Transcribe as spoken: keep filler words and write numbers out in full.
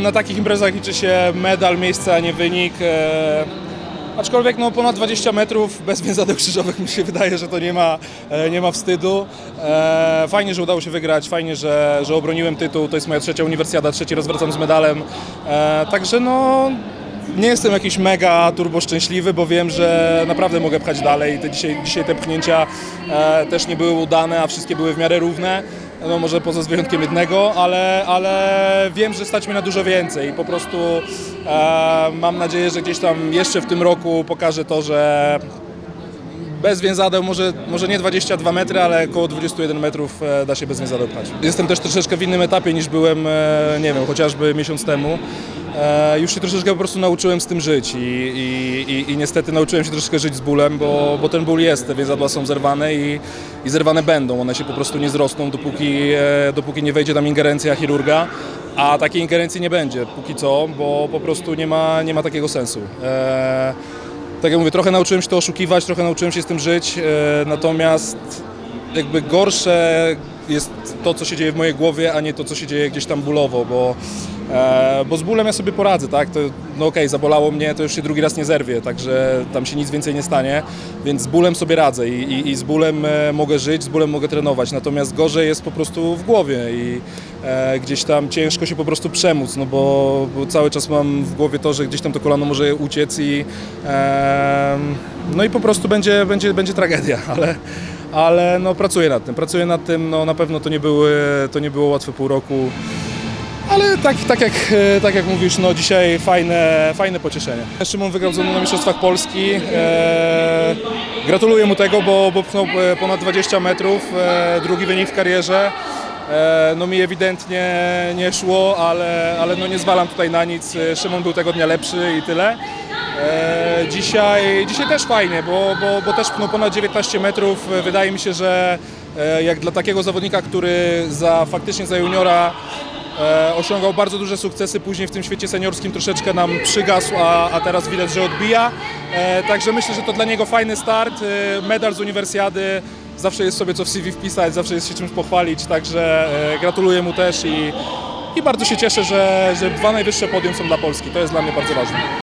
na takich imprezach liczy się medal, miejsce, a nie wynik. E, aczkolwiek no, ponad dwadzieścia metrów bez więzadeł krzyżowych mi się wydaje, że to nie ma, e, nie ma wstydu. E, fajnie, że udało się wygrać, fajnie, że, że obroniłem tytuł. To jest moja trzecia uniwersjada, trzeci raz wracam z medalem. E, także no... Nie jestem jakiś mega turbo szczęśliwy, bo wiem, że naprawdę mogę pchać dalej. Te dzisiaj, dzisiaj te pchnięcia e, też nie były udane, a wszystkie były w miarę równe. No może poza z wyjątkiem jednego, ale, ale wiem, że stać mnie na dużo więcej i po prostu e, mam nadzieję, że gdzieś tam jeszcze w tym roku pokażę to, że bez więzadeł, może, może nie dwadzieścia dwa metry, ale około dwadzieścia jeden metrów da się bez więzadeł pchać. Jestem też troszeczkę w innym etapie niż byłem, nie wiem, chociażby miesiąc temu. Już się troszeczkę po prostu nauczyłem z tym żyć i, i, i, i niestety nauczyłem się troszeczkę żyć z bólem, bo, bo ten ból jest, te więzadła są zerwane i, i zerwane będą. One się po prostu nie zrosną, dopóki, dopóki nie wejdzie tam ingerencja chirurga, a takiej ingerencji nie będzie póki co, bo po prostu nie ma, nie ma takiego sensu. E Tak jak mówię, trochę nauczyłem się to oszukiwać, trochę nauczyłem się z tym żyć, e, natomiast jakby gorsze jest to, co się dzieje w mojej głowie, a nie to, co się dzieje gdzieś tam bólowo, bo, e, bo z bólem ja sobie poradzę, tak? To, no okej, okay, zabolało mnie, to już się drugi raz nie zerwie, także tam się nic więcej nie stanie, więc z bólem sobie radzę i, i, i z bólem e, mogę żyć, z bólem mogę trenować, natomiast gorzej jest po prostu w głowie i e, gdzieś tam ciężko się po prostu przemóc, no bo, bo cały czas mam w głowie to, że gdzieś tam to kolano może uciec i e, no i po prostu będzie, będzie, będzie tragedia, ale ale no pracuję nad tym, pracuję nad tym, no na pewno to nie były, to nie było łatwe pół roku, ale tak, tak, jak, tak jak mówisz, no dzisiaj fajne, fajne pocieszenie. Szymon wygrał ze mną na Mistrzostwach Polski, e, gratuluję mu tego, bo, bo pchnął ponad dwadzieścia metrów, e, drugi wynik w karierze. E, no mi ewidentnie nie szło, ale, ale no nie zwalam tutaj na nic, Szymon był tego dnia lepszy i tyle. E, dzisiaj, dzisiaj też fajnie, bo, bo, bo też no, ponad dziewiętnaście metrów, wydaje mi się, że e, jak dla takiego zawodnika, który za, faktycznie za juniora e, osiągał bardzo duże sukcesy, później w tym świecie seniorskim troszeczkę nam przygasł, a, a teraz widać, że odbija. E, także myślę, że to dla niego fajny start, e, medal z uniwersjady, zawsze jest sobie co w C V wpisać, zawsze jest się czymś pochwalić, także e, gratuluję mu też i, i bardzo się cieszę, że, że dwa najwyższe podium są dla Polski, to jest dla mnie bardzo ważne.